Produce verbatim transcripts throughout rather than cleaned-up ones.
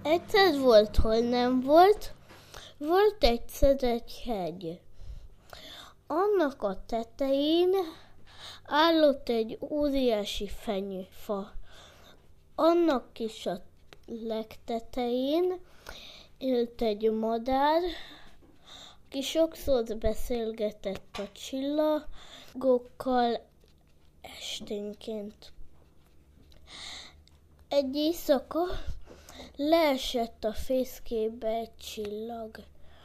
Egyszer volt, hol nem volt, volt egyszer egy hegy. Annak a tetején állott egy óriási fenyőfa. Annak is a legtetején élt egy madár, aki sokszor beszélgetett a csillagokkal esténként. Egy éjszaka leesett a fészkébe egy csillag.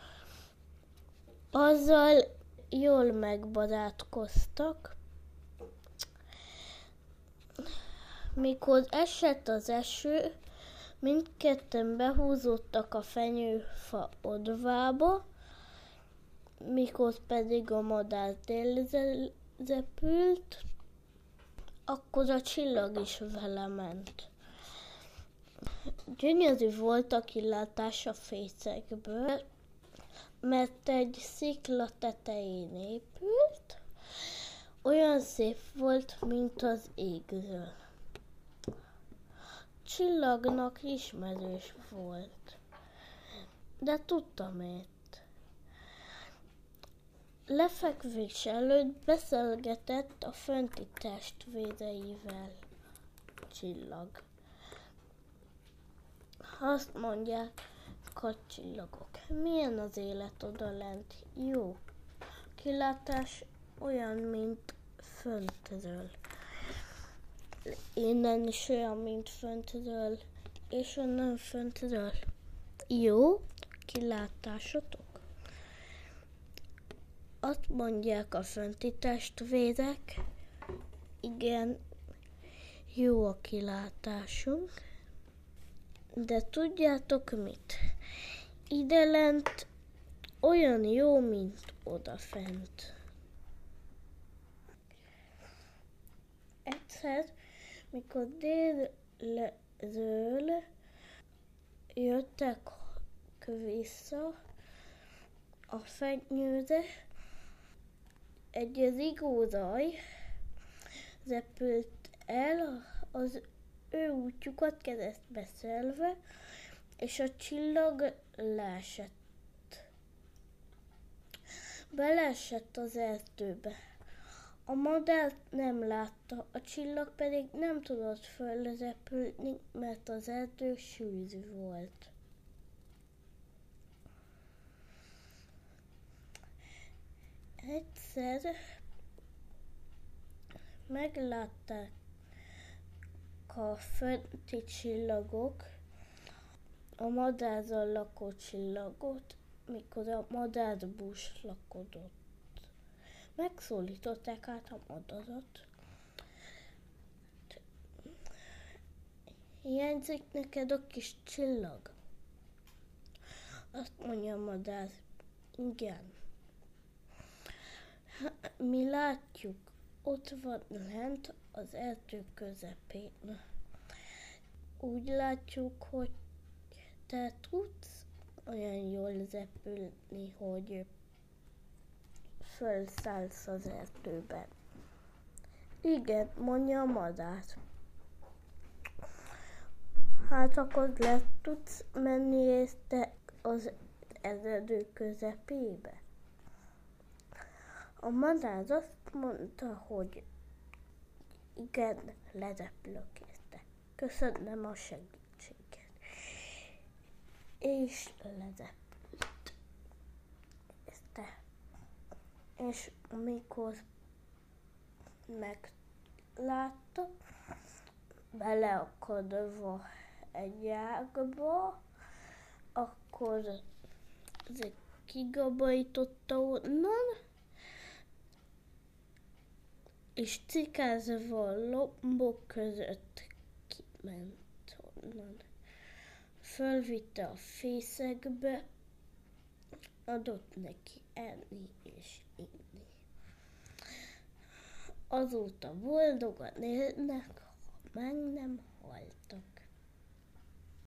Azzal jól megbarátkoztak. Mikor esett az eső, mindketten behúzódtak a fenyőfa odvába, mikor pedig a madár délrepült, akkor a csillag is vele ment. Gyönyörű volt a kilátás a fészekből, mert egy szikla tetején épült, olyan szép volt, mint az égről. Csillagnak ismerős volt, de tudta miért. Lefekvés előtt beszélgetett a fönti testvéreivel. Csillag. Azt mondják a csillagok, milyen az élet odalent? Jó. Kilátás olyan, mint föntről. Innen is olyan, mint föntről, és onnan föntről. Jó kilátásotok? Azt mondják a fönti testvérek, igen, jó a kilátásunk, de tudjátok mit? Ide lent olyan jó, mint odafent. Egyszer, mikor délről jöttek vissza a fenyőre, egy rigóraj repült el az ő útjukat keresztbe szelve, és a csillag leesett. Beleesett az erdőbe. A madár nem látta, a csillag pedig nem tudott fölrepülni, mert az erdő sűrű volt. Egyszer meglátták a fönti csillagok a madárral lakó csillagot, mikor a madár búslakodott. Megszólították át a madarat. Hiányzik neked a kis csillag? Azt mondja a madár, igen. Mi látjuk, ott van lent az erdő közepén. Úgy látjuk, hogy te tudsz olyan jól repülni, hogy fölszállsz az erdőben. Igen, mondja a madár. Hát akkor le tudsz menni érte az erdő közepébe? A madár azt mondta, hogy igen, lerepülök érte. Köszönöm a segítséget. És lerepült. Érte. És amikor meglátta, beleakadva egy ágba, akkor kigabajította onnan, és cikázva a lombok között kiment onnan. Fölvitte a fészekbe, adott neki enni és inni. Azóta boldogan élnek, ha meg nem haltak.